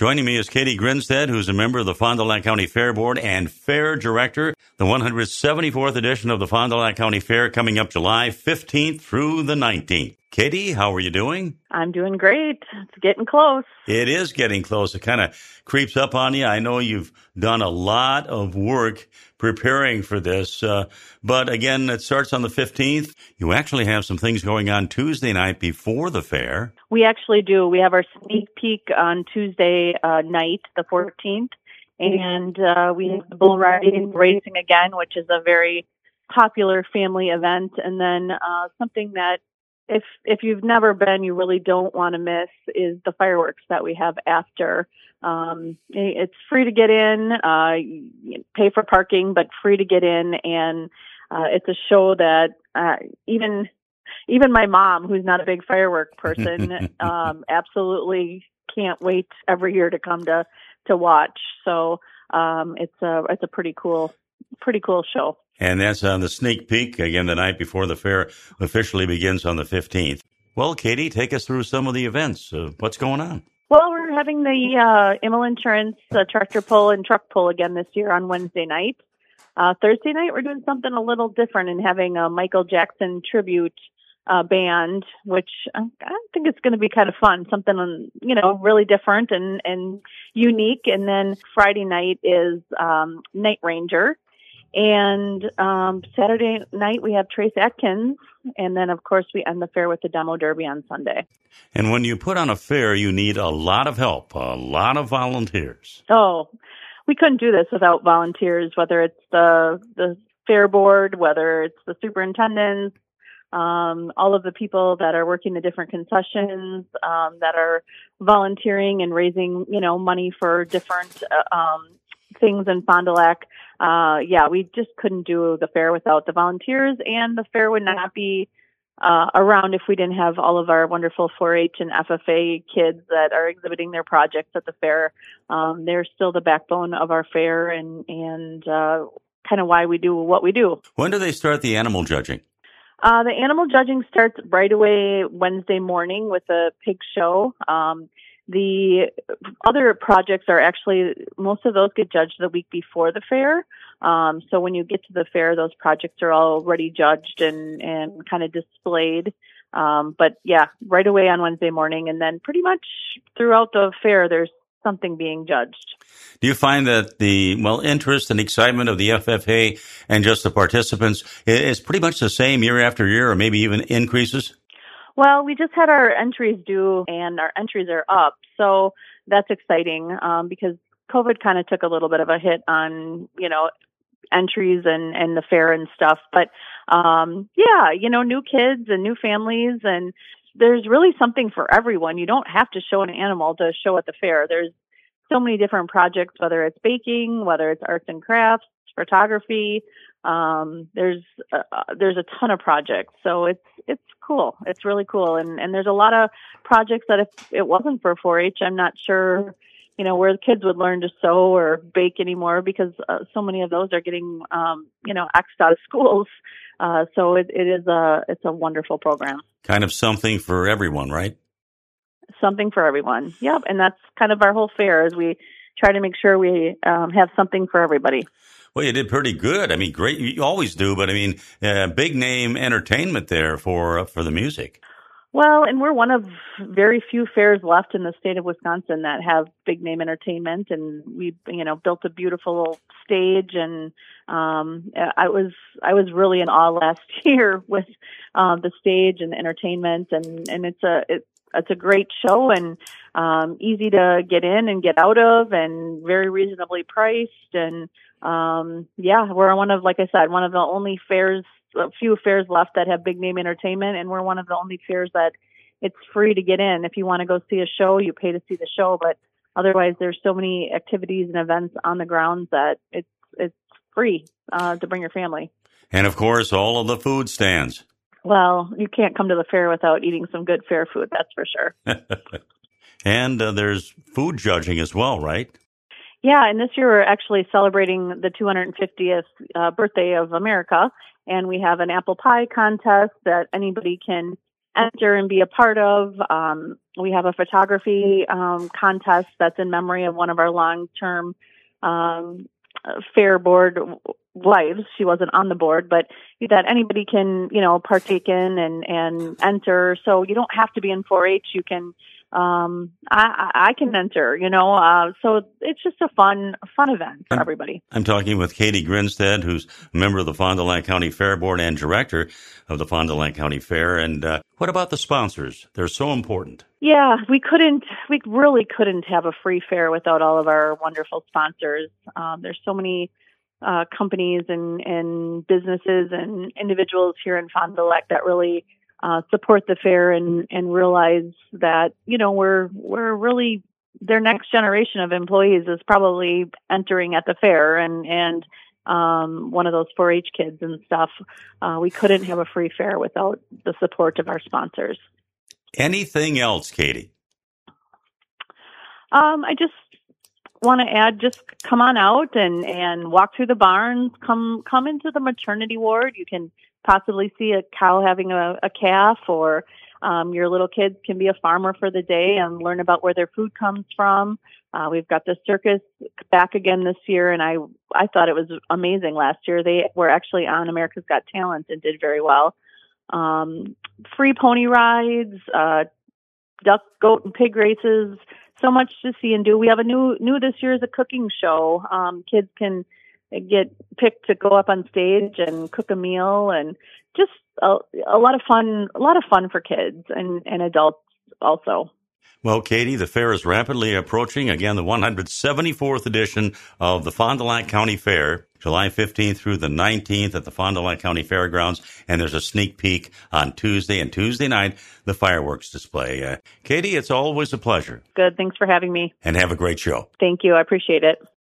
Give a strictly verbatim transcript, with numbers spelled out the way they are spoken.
Joining me is Katie Grinstead, who's a member of the Fond du Lac County Fair Board and Fair Director. The one hundred seventy-fourth edition of the Fond du Lac County Fair coming up July fifteenth through the nineteenth. Katie, how are you doing? I'm doing great. It's getting close. It is getting close. It kind of creeps up on you. I know you've done a lot of work preparing for this. Uh, but again, it starts on the fifteenth. You actually have some things going on Tuesday night before the fair. We actually do. We have our sneak peek on Tuesday uh, night, the fourteenth. And uh, we have the bull riding and racing again, which is a very popular family event. And then uh, something that If if you've never been, you really don't want to miss is the fireworks that we have after. Um, it's free to get in, uh, pay for parking, but free to get in. And uh, it's a show that uh, even even my mom, who's not a big firework person, um, absolutely can't wait every year to come to to watch. So um, it's a it's a pretty cool pretty cool show. And that's on the sneak peek, again, the night before the fair officially begins on the fifteenth. Well, Katie, take us through some of the events. Uh, what's going on? Well, we're having the uh, Immel Insurance uh, tractor pull and truck pull again this year on Wednesday night. Uh, Thursday night, we're doing something a little different and having a Michael Jackson tribute uh, band, which I, I think it's going to be kind of fun, something, you know, really different and, and unique. And then Friday night is um, Night Ranger. And um, Saturday night, we have Trace Atkins. And then, of course, we end the fair with the Demo Derby on Sunday. And when you put on a fair, you need a lot of help, a lot of volunteers. Oh, we couldn't do this without volunteers, whether it's the the fair board, whether it's the superintendents, um, all of the people that are working the different concessions, um, that are volunteering and raising, you know, money for different uh, um things in Fond du Lac. Uh, yeah, we just couldn't do the fair without the volunteers, and the fair would not be uh, around if we didn't have all of our wonderful four H and F F A kids that are exhibiting their projects at the fair. Um, they're still the backbone of our fair and, and uh, kind of why we do what we do. When do they start the animal judging? Uh, the animal judging starts right away Wednesday morning with a pig show. Um, The other projects are actually, most of those get judged the week before the fair. Um, so when you get to the fair, those projects are already judged and, and kind of displayed. Um, but yeah, right away on Wednesday morning. And then pretty much throughout the fair, there's something being judged. Do you find that the, well, interest and excitement of the F F A and just the participants is pretty much the same year after year, or maybe even increases? Well, we just had our entries due, and our entries are up. So that's exciting um, because COVID kind of took a little bit of a hit on, you know, entries and, and the fair and stuff. But, um, yeah, you know, new kids and new families, and there's really something for everyone. You don't have to show an animal to show at the fair. There's so many different projects, whether it's baking, whether it's arts and crafts, photography. Um, there's uh, there's a ton of projects, so it's it's cool. It's really cool, and and there's a lot of projects that if it wasn't for four H, I'm not sure, you know, where the kids would learn to sew or bake anymore because uh, so many of those are getting um, you know, axed out of schools. Uh, so it, it is a it's a wonderful program. Kind of something for everyone, right? Something for everyone. Yep, and that's kind of our whole fair is we try to make sure we um, have something for everybody. Well, you did pretty good. I mean, great. You always do, but I mean, uh, big name entertainment there for uh, for the music. Well, and we're one of very few fairs left in the state of Wisconsin that have big name entertainment, and we, you know, built a beautiful stage. And um, I was I was really in awe last year with uh, the stage and the entertainment, and and it's a it, it's a great show and um, easy to get in and get out of, and very reasonably priced. And Um, yeah, we're one of, like I said, one of the only fairs, a few fairs left that have big name entertainment, and we're one of the only fairs that it's free to get in. If you want to go see a show, you pay to see the show, but otherwise there's so many activities and events on the grounds that it's, it's free, uh, to bring your family. And of course, all of the food stands. Well, you can't come to the fair without eating some good fair food, that's for sure. And uh, there's food judging as well, right? Yeah, and this year we're actually celebrating the two hundred fiftieth uh, birthday of America, and we have an apple pie contest that anybody can enter and be a part of. Um, we have a photography um, contest that's in memory of one of our long-term um, fair board wives. She wasn't on the board, but that anybody can, you know, partake in and, and enter. So you don't have to be in four H. You can, um, I, I can enter, you know, uh, so it's just a fun, fun event for I'm, everybody. I'm talking with Katie Grinstead, who's a member of the Fond du Lac County Fair Board and director of the Fond du Lac County Fair. And uh, what about the sponsors? They're so important. Yeah, we couldn't, we really couldn't have a free fair without all of our wonderful sponsors. Um, there's so many uh, companies and, and businesses and individuals here in Fond du Lac that really uh, support the fair and, and realize that, you know, we're, we're really, their next generation of employees is probably entering at the fair and, and um, one of those four H kids and stuff. Uh, we couldn't have a free fair without the support of our sponsors. Anything else, Katie? Um, I just want to add, just come on out and, and walk through the barns. Come come into the maternity ward. You can possibly see a cow having a, a calf, or um, your little kids can be a farmer for the day and learn about where their food comes from. Uh, we've got the circus back again this year, and I I thought it was amazing last year. They were actually on America's Got Talent and did very well. Um, free pony rides, uh, duck, goat, and pig races. So much to see and do. We have a new, new this year is a cooking show. Um, kids can get picked to go up on stage and cook a meal, and just a, a lot of fun, a lot of fun for kids and, and adults also. Well, Katie, the fair is rapidly approaching. Again, the one hundred seventy-fourth edition of the Fond du Lac County Fair, July fifteenth through the nineteenth at the Fond du Lac County Fairgrounds. And there's a sneak peek on Tuesday and Tuesday night, the fireworks display. Uh, Katie, it's always a pleasure. Good. Thanks for having me. And have a great show. Thank you. I appreciate it.